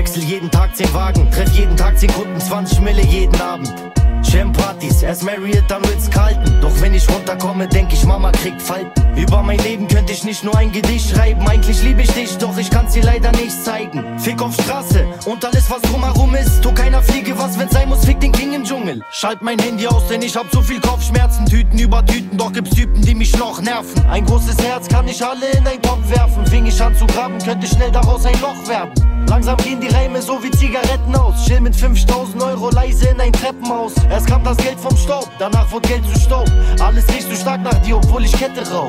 Wechsel jeden Tag 10 Wagen, treff jeden Tag 10 Kunden, 20 Mille jeden Abend. Partys, erst Marriott, dann Ritz-Carlton. Doch wenn ich runterkomme, denk ich, Mama kriegt Falten. Über mein Leben könnte ich nicht nur ein Gedicht schreiben. Eigentlich liebe ich dich, doch ich kann's dir leider nicht zeigen. Fick auf Straße und alles was drumherum ist. Tu keiner Fliege was, wenn's sein muss, fick den King im Dschungel. Schalt mein Handy aus, denn ich hab so viel Kopfschmerzen. Tüten über Tüten, doch gibt's Typen, die mich noch nerven. Ein großes Herz kann ich alle in einen Topf werfen. Fing ich an zu graben, könnte schnell daraus ein Loch werden. Langsam gehen die Reime so wie Zigaretten aus. Chill mit 5000 Euro leise in ein Treppenhaus. Erst kam das Geld vom Staub, danach wurde Geld zu Staub. Alles riecht so stark nach dir, obwohl ich Kette rauch.